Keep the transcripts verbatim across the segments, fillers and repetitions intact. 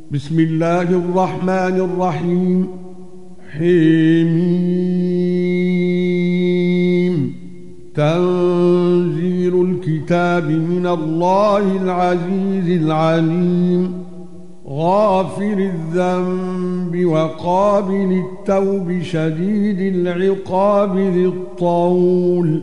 بسم الله الرحمن الرحيم. حميم. تنزيل الكتاب من الله العزيز العليم. غافر الذنب وقابل التوب شديد العقاب ذي الطول.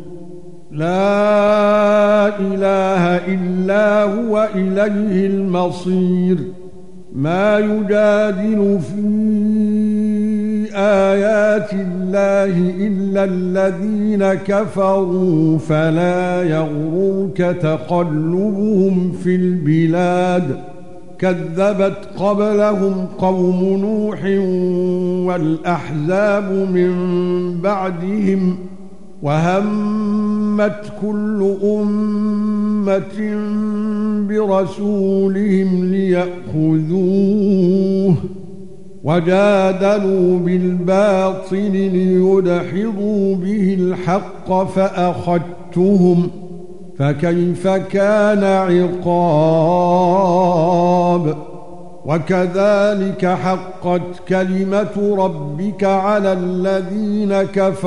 لا إله إلا هو إليه المصير. ما يجادل في آيات الله إلا الذين كفروا فلا يغررك تقلبهم في البلاد. كذبت قبلهم قوم نوح والأحزاب من بعدهم وهمت كل أمة برسولهم ليأخذوه وجادلوا بالباطل ليدحضوا به الحق فأخذتهم فكيف كان عقاب. وكذلك حقت كلمة ربك على الذين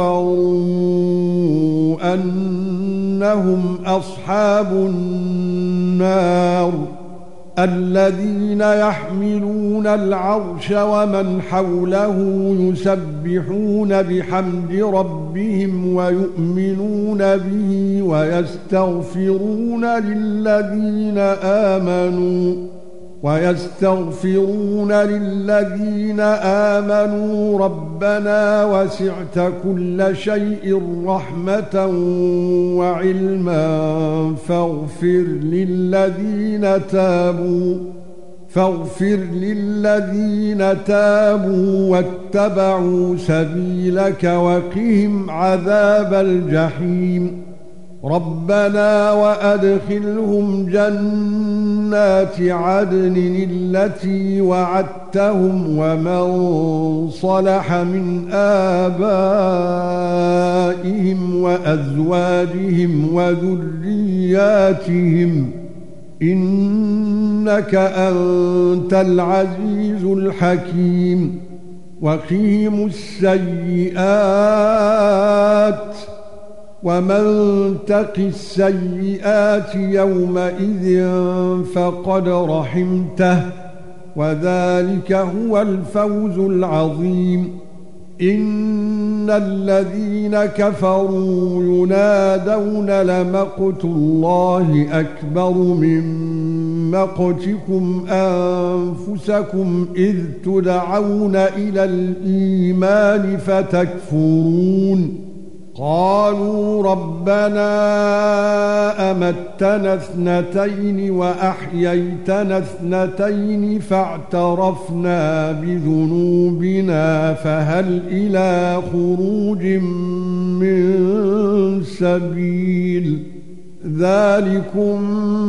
كفروا أنهم أصحاب النار. الذين يحملون العرش ومن حوله يسبحون بحمد ربهم ويؤمنون به ويستغفرون للذين آمنوا ويستغفرون للذين آمنوا ربنا وسعت كل شيء رحمة وعلما فاغفر للذين تابوا فاغفر للذين تابوا واتبعوا سبيلك وقهم عذاب الجحيم. ربنا وأدخلهم جنات عدن التي وعدتهم ومن صلح من آبائهم وأزواجهم وذرياتهم إنك أنت العزيز الحكيم. وقهم السيئات ومن تق السيئات يومئذ فقد رحمته وذلك هو الفوز العظيم. إن الذين كفروا ينادون لمقت الله أكبر من مقتكم أنفسكم إذ تدعون إلى الإيمان فتكفرون. قالوا ربنا أمتنا اثنتين وأحييتنا اثنتين فاعترفنا بذنوبنا فهل إلى خروج من سبيل. ذلكم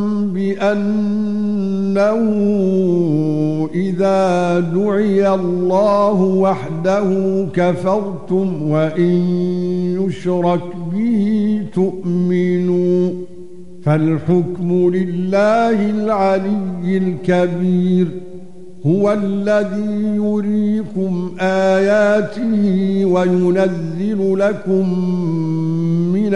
بأنه إذا دعي الله وحده كفرتم وإن يشرك به تؤمنوا. فالحكم لله العلي الكبير. هو الذي يريكم آياته وينزل لكم من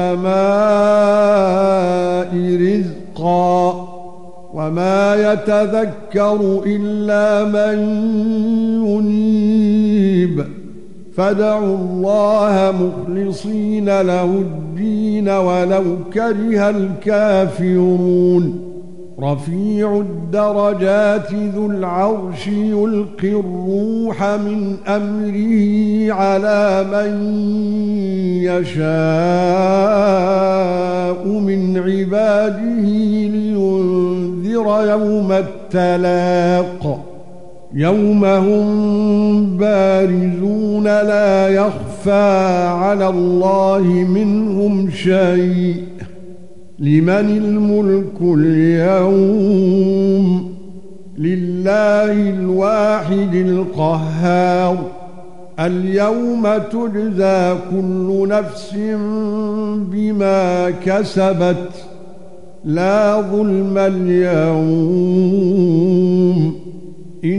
السماء رزقا وما يتذكر إلا من ينيب. فادعوا الله مخلصين له الدين ولو كره الكافرون. رفيع الدرجات ذو العرش يلقي الروح من أمره على من يشاء من عباده لينذر يوم التلاق. يوم هم بارزون لا يخفى على الله منهم شيء. لمن الملك اليوم؟ لله الواحد القهار. اليوم تجزى كل نفس بما كسبت لا ظلم اليوم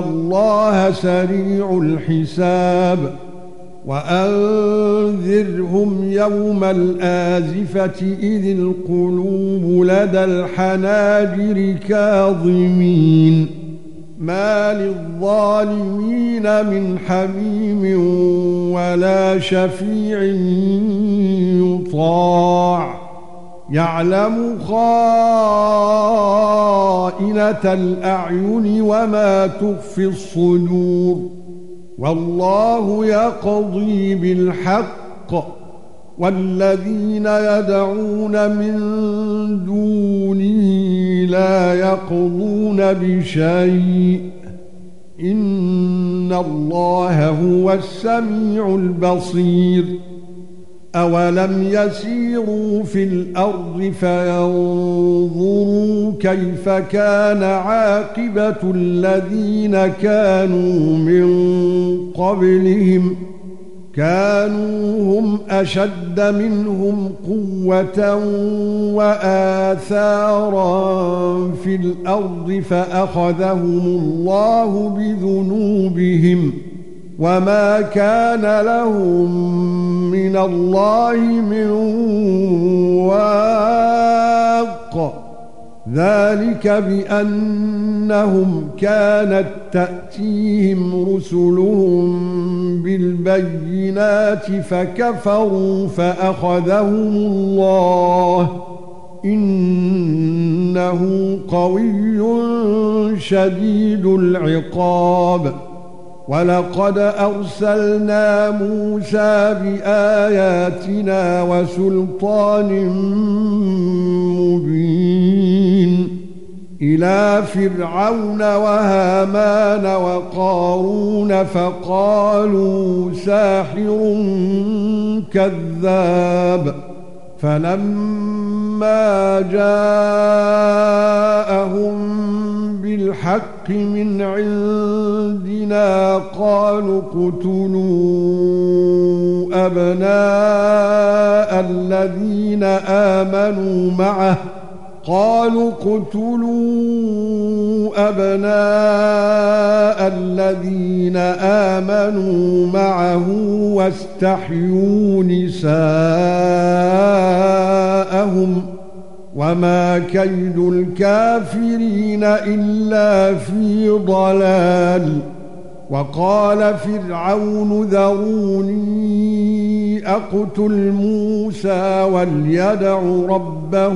الله سريع الحساب وأنذرهم يوم الآزفة إذ القلوب لدى الحناجر كاظمين ما للظالمين من حميم ولا شفيع يطاع يعلم خائنة الأعين وما تخفي الصدور والله يقضي بالحق والذين يدعون من دونه لا يقضون بشيء إن الله هو السميع البصير أولم يسيروا في الأرض فينظروا كيف كان عاقبة الذين كانوا من قبلهم كانوا هم أشد منهم قوة وآثارا في الأرض فأخذهم الله بذنوبهم وما كان لهم من الله من واق ذلك بأنهم كانت تأتيهم رسلهم بالبينات فكفروا فأخذهم الله إنه قوي شديد العقاب ولقد أرسلنا موسى بآياتنا وسلطان مبين إلى فرعون وهامان وقارون فقالوا ساحر كذاب فلما جاءهم بالحق من عندنا قالوا اقتلوا أبناء الذين آمنوا معه قالوا اقتلوا أبناء الذين آمنوا معه واستحيوا نساءهم وما كيد الكافرين إلا في ضلال وقال فرعون ذروني أقتل موسى وليدع ربه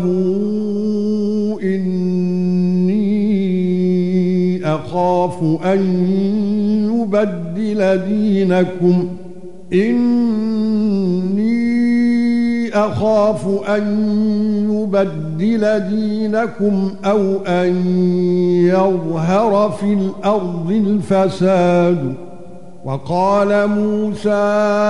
إني أخاف أن يبدل دينكم إني أخاف أن يبدل دينكم أو أن يظهر في الأرض الفساد وقال موسى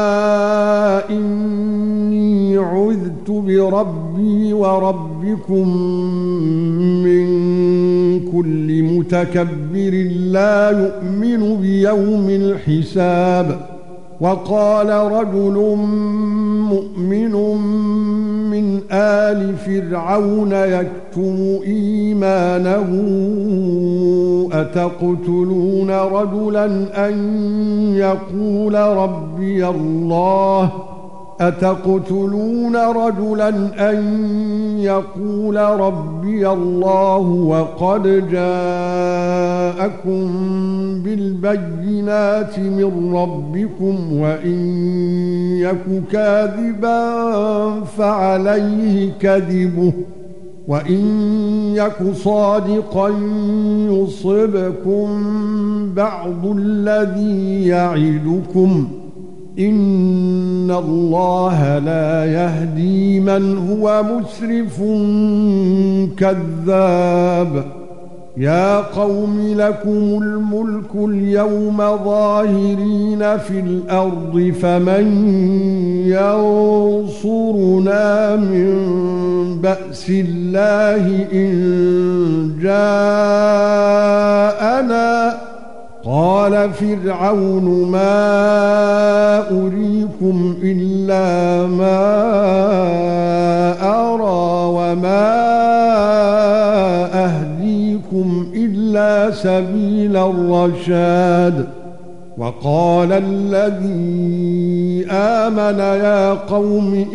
إني عذت بربي وربكم من كل متكبر لا يؤمن بيوم الحساب وقال رجل مؤمن من آل فرعون يكتم إيمانه أتقتلون رجلا أن يقول ربي الله أتقتلون رجلا أن يقول ربي الله وقد جاءكم بالبينات من ربكم وإن يك كاذبا فعليه كذبه وإن يك صادقا يصبكم بعض الذي يعدكم إن الله لا يهدي من هو مسرف كذاب يا قوم لكم الملك اليوم ظاهرين في الأرض فمن ينصرنا من بأس الله إن جاءنا قال فرعون ما أريكم إلا ما أرى وما أهديكم إلا إلا سبيل الرشاد. وقال الذي آمن يا قوم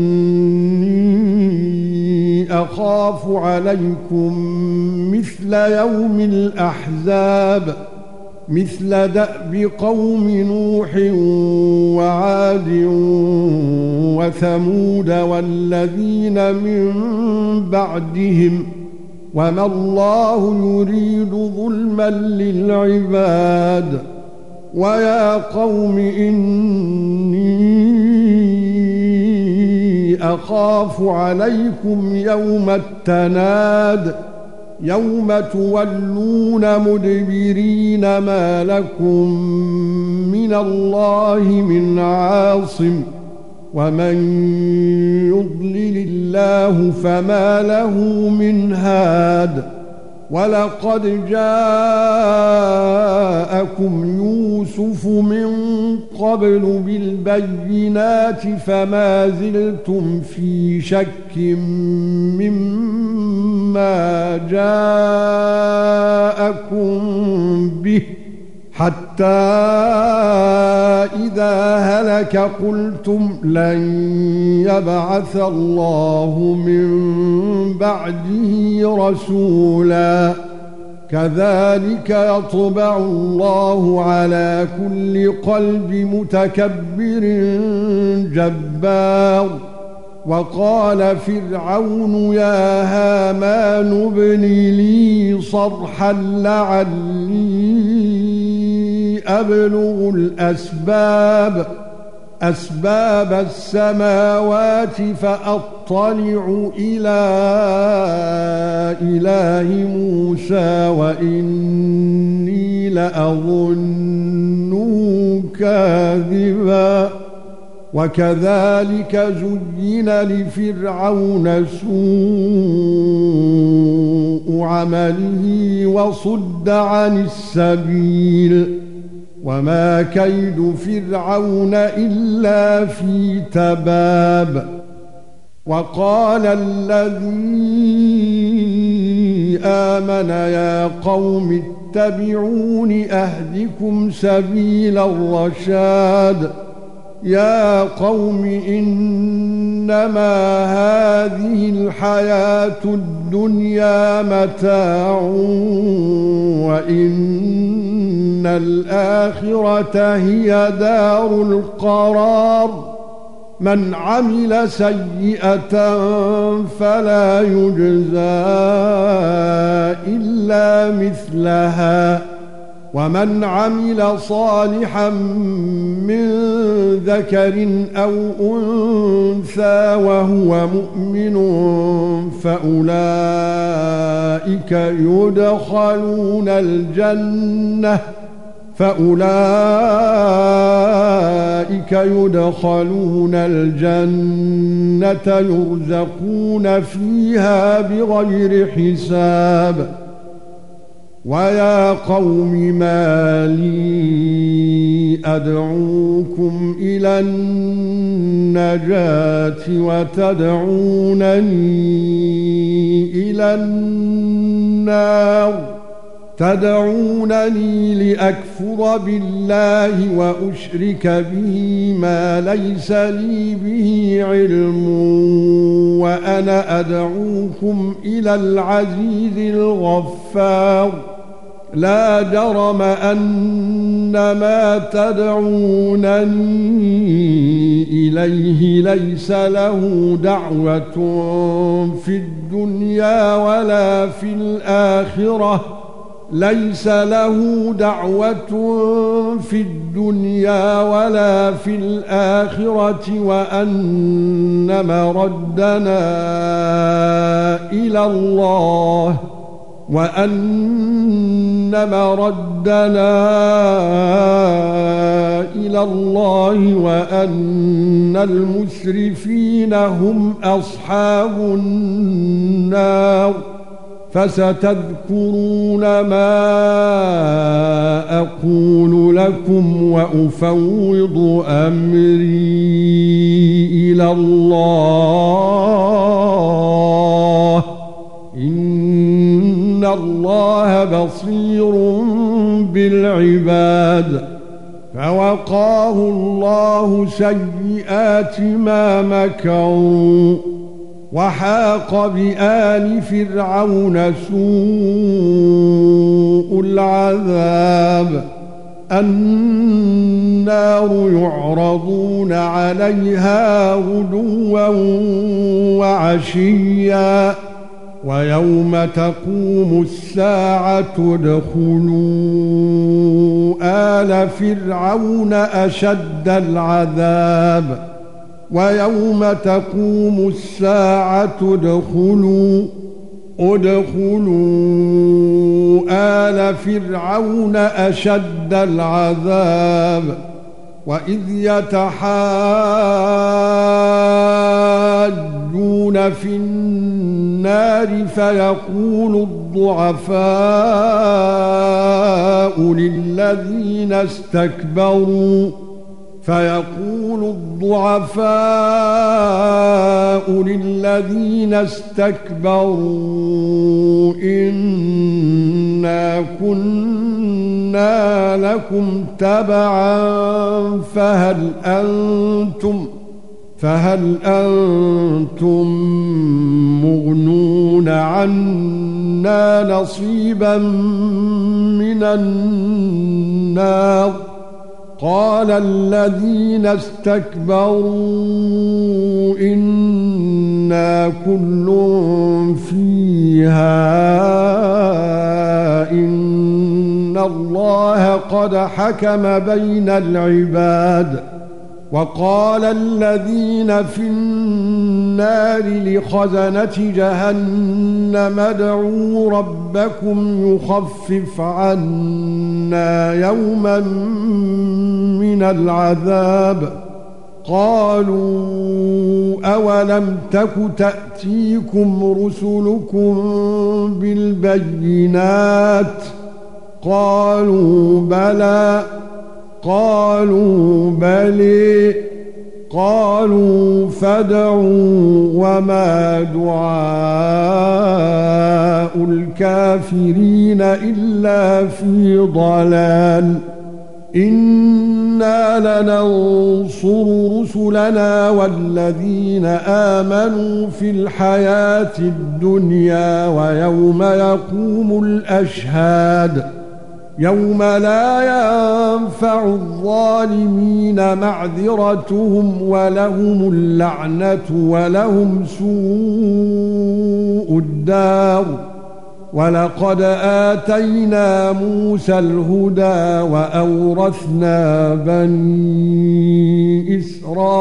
إني أخاف عليكم مثل يوم الأحزاب مثل دأب قوم نوح وعاد وثمود والذين من بعدهم وما الله يريد ظلما للعباد. ويا قوم إني أخاف عليكم يوم التناد يوم تولون مدبرين ما لكم من الله من عاصم ومن يضلل الله فما له من هاد. ولقد جاءكم يوسف من قبل بالبينات فما زلتم في شك مما جاءكم به حتى إذا هلك قلتم لن يبعث الله من بعده رسولا كذلك يطبع الله على كل قلب متكبر جبار. وقال فرعون يا هامان ابن لي صرحا لعلي أبلغ الأسباب أسباب السماوات فأطلع إلى إله موسى وإني لأظنه كاذبا. وكذلك زين لفرعون سوء عمله وصد عن السبيل وما كيد فرعون إلا في تباب. وقال الذي آمن يا قوم اتبعون أهدكم سبيل الرشاد. يا قوم إنما هذه الحياة الدنيا متاع وإن الآخرة هي دار القرار. من عمل سيئة فلا يجزى إلا مثلها ومن عمل صالحا من ذكر أو أنثى وهو مؤمن فأولئك يدخلون الجنة فأولئك يدخلون الجنة يرزقون فيها بغير حساب. ويا قوم ما لي أدعوكم إلى النجاة وتدعونني إلى النار تدعونني لأكفر بالله وأشرك به ما ليس لي به علم وأنا أدعوكم إلى العزيز الغفار. لا جرم أن ما تدعونني إليه ليس له دعوة في الدنيا ولا في الآخرة ليس له دعوة في الدنيا ولا في الآخرة وأن مردنا إلى الله وأن مردنا إلى الله وأن المسرفين هم أصحاب النار. فستذكرون ما أقول لكم وأفوض أمري إلى الله إن الله بصير بالعباد فوقاه الله سيئات ما مكروا وحاق بآل فرعون سوء العذاب النار يعرضون عليها غدوا وعشيا ويوم تقوم الساعة ادخلوا آل فرعون أشد العذاب ويوم تقوم الساعة ادخلوا ادخلوا آل فرعون أشد العذاب وإذ يتحاجون في النار فيقول الضعفاء للذين استكبروا فيقول الضعفاء للذين استكبروا إنا كنا لكم تبعا فهل أنتم فهل أنتم مغنون عنا نصيبا من النار قال الذين استكبروا إنا كل فيها إن الله قد حكم بين العباد وقال الذين في النار لخزنة جهنم ادعوا ربكم يخفف عنا يوما من العذاب قالوا أولم تك تأتيكم رسلكم بالبينات قالوا بلى قالوا بلى قالوا فادعوا وما دعاء الكافرين إلا في ضلال إنا لننصر رسلنا والذين آمنوا في الحياة الدنيا ويوم يقوم الأشهاد يوم لا ينفع الظالمين معذرتهم ولهم اللعنة ولهم سوء الدار ولقد آتينا موسى الهدى وأورثنا بني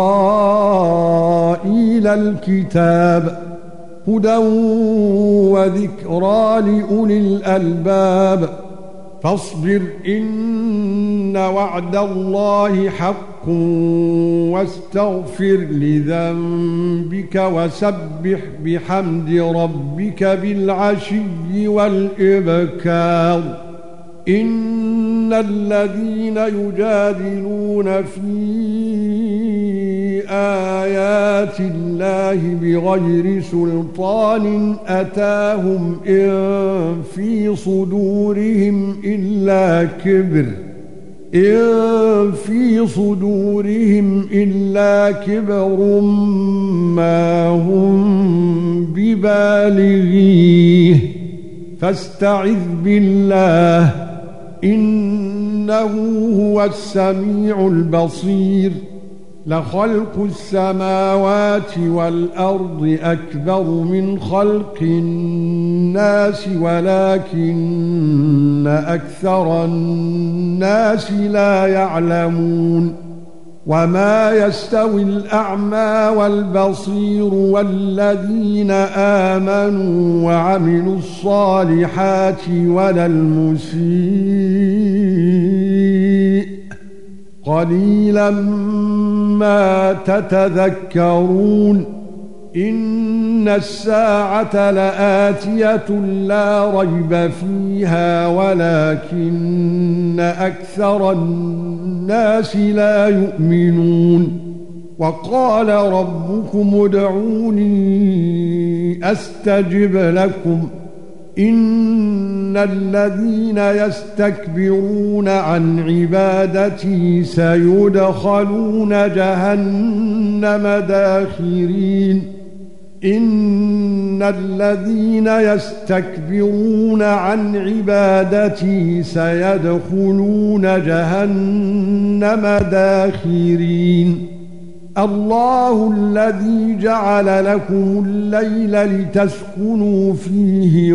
إسرائيل الكتاب هدى وذكرى لأولي الألباب فاصبر إن وعد الله حق واستغفر لذنبك وسبح بحمد ربك بالعشي والإبكار إن الذين يجادلون في آيات الله بغير سلطان أتاهم إن في صدورهم إلا كبر إن في صدورهم إلا كبر ما هم ببالغيه فاستعذ بالله إنه هو السميع البصير لخلق السماوات والأرض أكبر من خلق الناس ولكن أكثر الناس لا يعلمون وما يستوي الأعمى والبصير والذين آمنوا وعملوا الصالحات ولا المسيء قليلا ما تتذكرون إن الساعة لآتية لا ريب فيها ولكن أكثر الناس لا يؤمنون وقال ربكم ادعوني أستجب لكم إن الذين يستكبرون عن عبادتي سيدخلون جهنم داخرين إن الذين يستكبرون عن عبادتي سيدخلون جهنم داخرين الله الذي جعل لكم الليل لتسكنوا فيه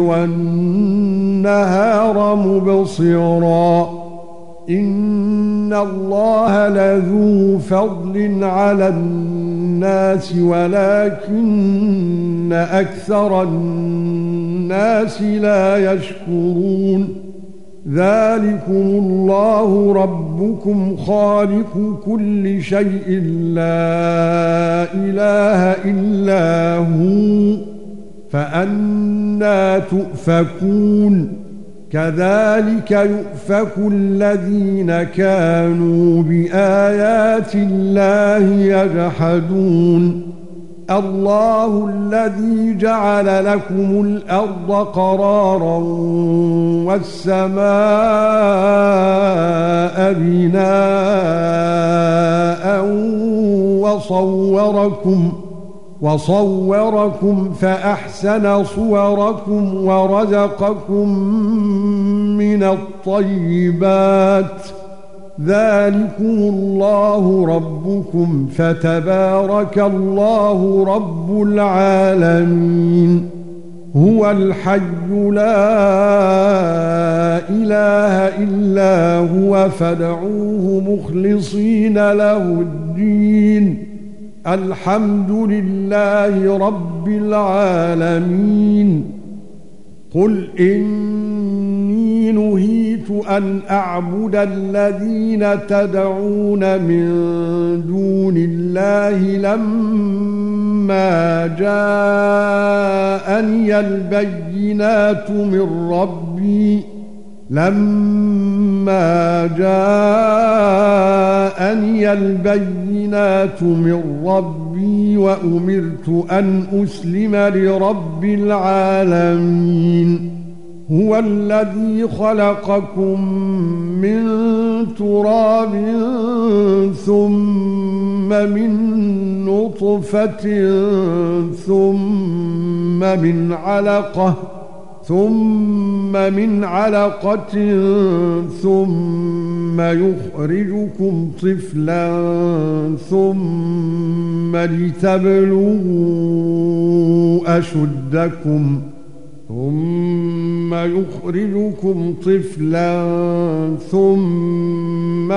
والنهار مبصرا إن الله لذو فضل على الناس ولكن أكثر الناس لا يشكرون ذلكم الله ربكم خالق كل شيء لا إله إلا هو فأنى تؤفكون كذلك يؤفك الذين كانوا بآيات الله يجحدون الله الذي جعل لكم الأرض قرارا والسماء بناء وصوركم وصوركم فأحسن صوركم ورزقكم من الطيبات ذلكم الله ربكم فتبارك الله رب العالمين هو الحي لا إله إلا هو فادعوه مخلصين له الدين الحمد لله رب العالمين قل إني نهيت أن أعبد الذين تدعون من دون الله لما جاءني البينات من ربي لما جاءني البينات من ربي وأمرت أن أسلم لرب العالمين هو الذي خلقكم من تراب ثم من نطفة ثم من علقة ثم من علقة ثم يخرجكم طفلا ثم لتبلغوا أشدكم ثم يخرجكم طفلا ثم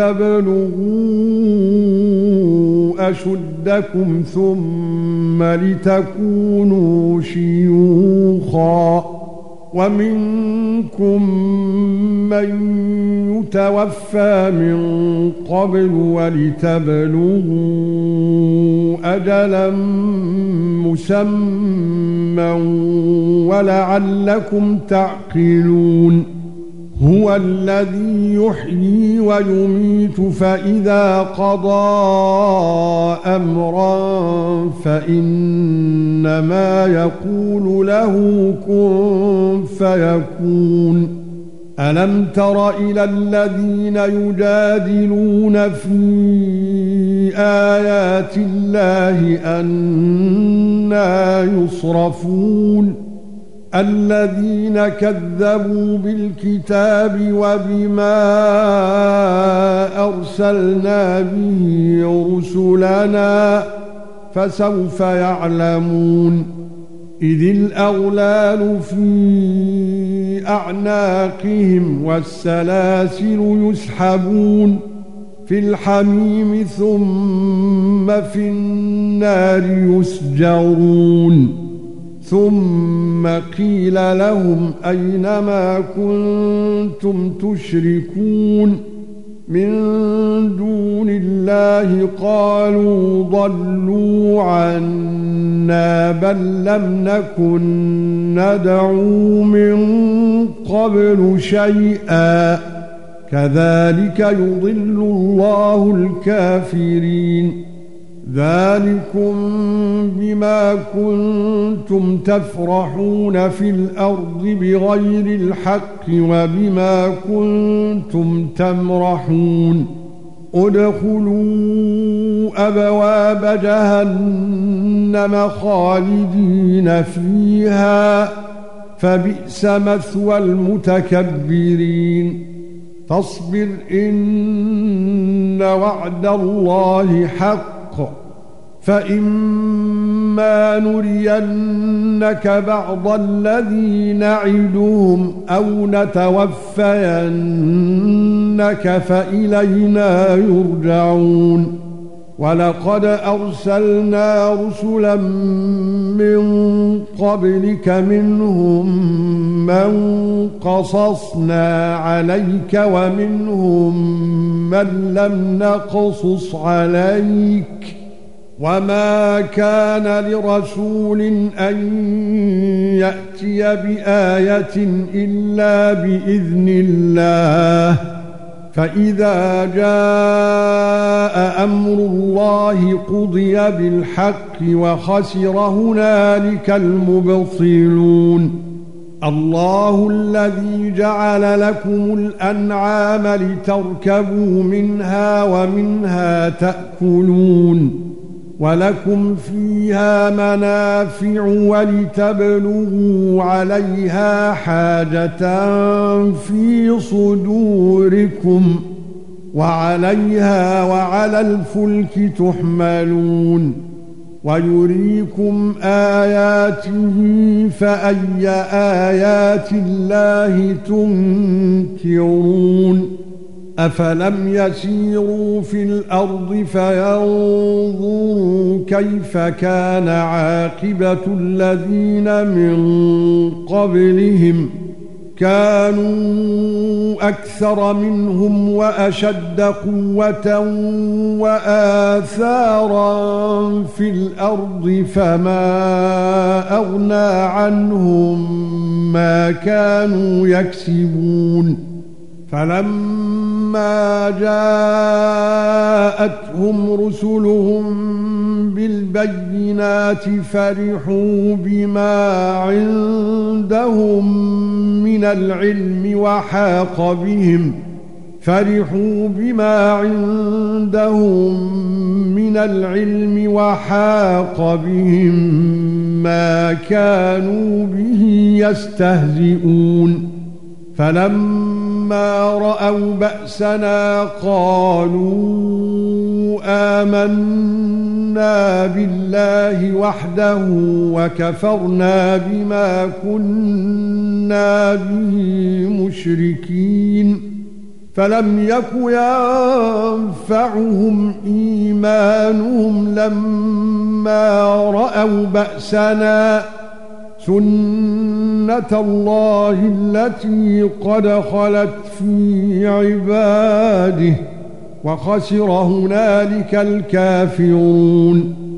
لتبلغوا أشدكم ثم لتكونوا شيوخا ومنكم من يتوفى من قبل ولتبلغوا أجلا مسمى ولعلكم تعقلون هو الذي يحيي ويميت فإذا قضى أمرا فإنما يقول له كن فيكون ألم تر إلى الذين يجادلون في آيات الله أنى يصرفون الذين كذبوا بالكتاب وبما أرسلنا به رسلنا فسوف يعلمون إذ الأغلال في أعناقهم والسلاسل يسحبون في الحميم ثم في النار يسجرون ثم قيل لهم أين ما كنتم تشركون من دون الله قالوا ضلوا عنا بل لم نكن ندعو من قبل شيئا كذلك يضل الله الكافرين ذلكم بما كنتم تفرحون في الأرض بغير الحق وبما كنتم تمرحون ادخلوا أبواب جهنم خالدين فيها فبئس مثوى المتكبرين فاصبر إن وعد الله حق فإما نرينك بعض الذي نعدهم أو نتوفينك فإلينا يرجعون ولقد أرسلنا رسلا من قبلك منهم من قصصنا عليك ومنهم من لم نقصص عليك وما كان لرسول أن يأتي بآية إلا بإذن الله فإذا جاء أمر الله قضي بالحق وخسر هنالك المبطلون الله الذي جعل لكم الأنعام لتركبوا منها ومنها تأكلون ولكم فيها منافع ولتبلغوا عليها حاجة في صدوركم وعليها وعلى الفلك تحملون ويريكم آياته فأي آيات الله تنكرون أفلم يسيروا في الأرض فينظروا كيف كان عاقبة الذين من قبلهم كانوا أكثر منهم وأشد قوة وآثارا في الأرض فما أغنى عنهم ما كانوا يكسبون فلما جاءتهم رسلهم بالبينات فرحوا بما عندهم من العلم وحاق بهم فرحوا بما عندهم من العلم وحاق بهم ما كانوا به يستهزئون فلما رأوا بأسنا قالوا آمنا بالله وحده وكفرنا بما كنا به مشركين فلم يك ينفعهم إيمانهم لما رأوا بأسنا سنة الله التي قد خلت في عباده وخسر هنالك الكافرون